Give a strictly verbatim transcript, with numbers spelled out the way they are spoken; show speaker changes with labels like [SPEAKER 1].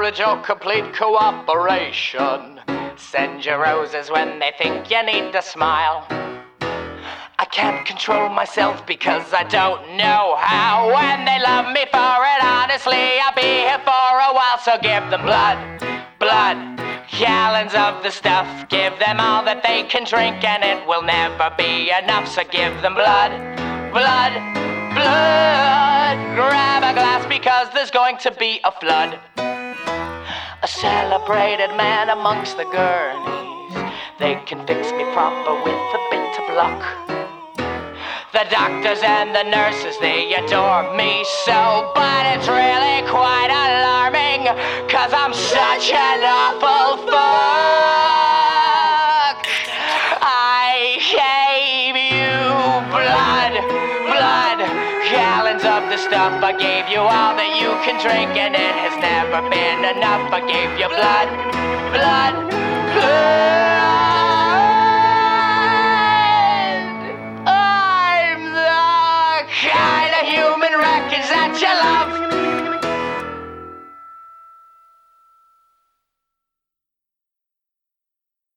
[SPEAKER 1] encourage your complete cooperation. Send your roses when they think you need to smile. I can't control myself because I don't know how. When they love me for it, honestly, I'll be here for a while. So give them blood, blood, gallons of the stuff. Give them all that they can drink and it will never be enough. So give them blood, blood, blood. Grab a glass because there's going to be a flood. A celebrated man amongst the gurneys. They can fix me proper with a bit of luck. The doctors and the nurses, they adore me so, but it's really quite alarming, cause I'm such an awful fuck. I gave you blood, blood, gallons of the stuff. I gave you all that you can drink and it has never been enough. I gave you blood, blood, blood.